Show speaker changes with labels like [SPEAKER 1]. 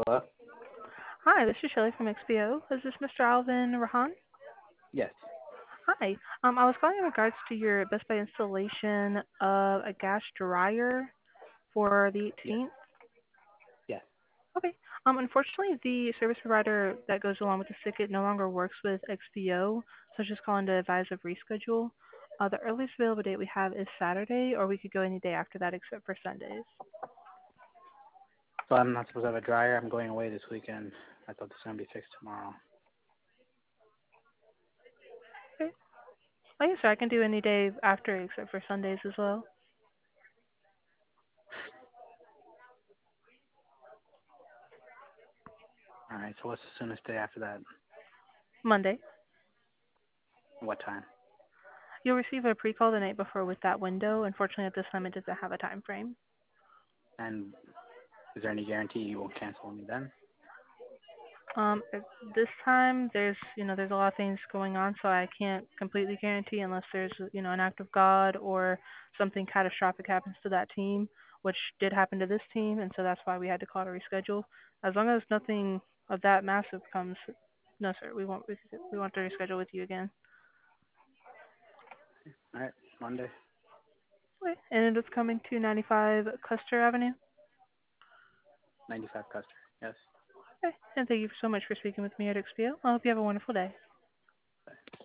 [SPEAKER 1] Hello?
[SPEAKER 2] Hi, this is Shelley from XPO. Is this Mr. Alvin Rahan?
[SPEAKER 1] Yes.
[SPEAKER 2] Hi. I was calling in regards to your Best Buy installation of a gas dryer for the
[SPEAKER 1] Yes.
[SPEAKER 2] 18th.
[SPEAKER 1] Yes.
[SPEAKER 2] Okay. Unfortunately, the service provider that goes along with the ticket no longer works with XPO, so I was just calling to advise of reschedule. The earliest available date we have is Saturday, or we could go any day after that except for Sundays.
[SPEAKER 1] So I'm not supposed to have a dryer. I'm going away this weekend. I thought this was going to be fixed tomorrow.
[SPEAKER 2] Okay. Oh, yes, sir. I can do any day after except for Sundays as well.
[SPEAKER 1] All right. So what's the soonest day after that?
[SPEAKER 2] Monday.
[SPEAKER 1] What time?
[SPEAKER 2] You'll receive a pre-call the night before with that window. Unfortunately, at this time, it doesn't have a time frame.
[SPEAKER 1] And is there any guarantee you won't cancel me then?
[SPEAKER 2] At this time, there's a lot of things going on, so I can't completely guarantee unless there's, an act of God or something catastrophic happens to that team, which did happen to this team, and so that's why we had to call to reschedule. As long as nothing of that massive comes, no, sir, we want to reschedule with you again.
[SPEAKER 1] All right. Monday.
[SPEAKER 2] Okay. And it is coming to 95 Custer Avenue.
[SPEAKER 1] 95 Custer. Yes.
[SPEAKER 2] Okay. And thank you so much for speaking with me at XPO. I hope you have a wonderful day.
[SPEAKER 1] Bye.